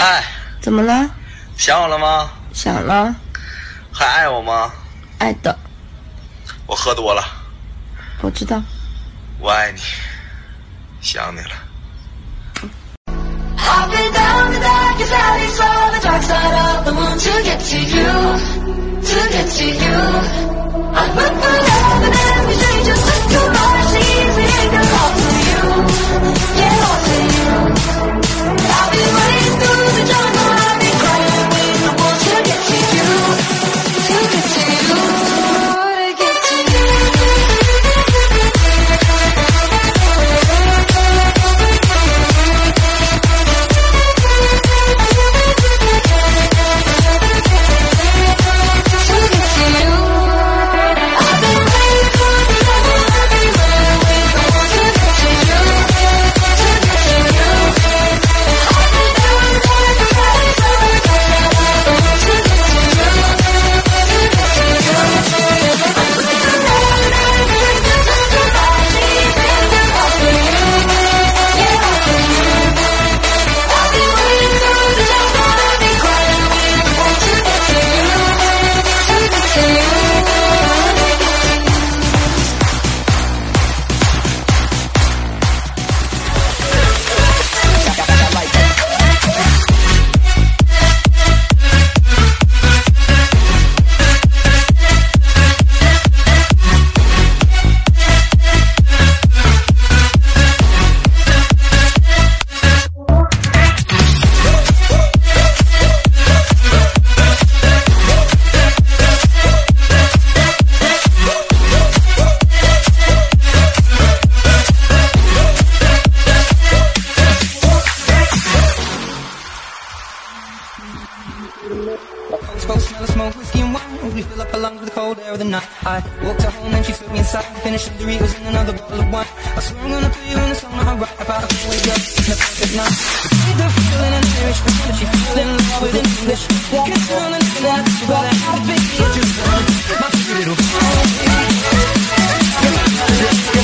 哎， 怎么了？ 想我了吗？ 想了。 还爱我吗？ 爱的。 我喝多了。 我知道。 我爱你，想你了。 I've been down the darkest alleys on the dark side of the moon to get to you, to get to you. I put my love in every stranger, took too much easy, ain't gonna all to you, yeah, all to you. I've been running through the jungle, I've been crying with the wolves to get to you, to get to you, to get to you. I walked her home and she took me inside. Finished the Doritos and another bottle of wine. I swear I'm gonna put you in the song I write about. I can't wake up in the perfect night. Read the feeling in Irish, but that she fell in love with English. Kiss her on the lips and I just about to have a big just my pretty little song.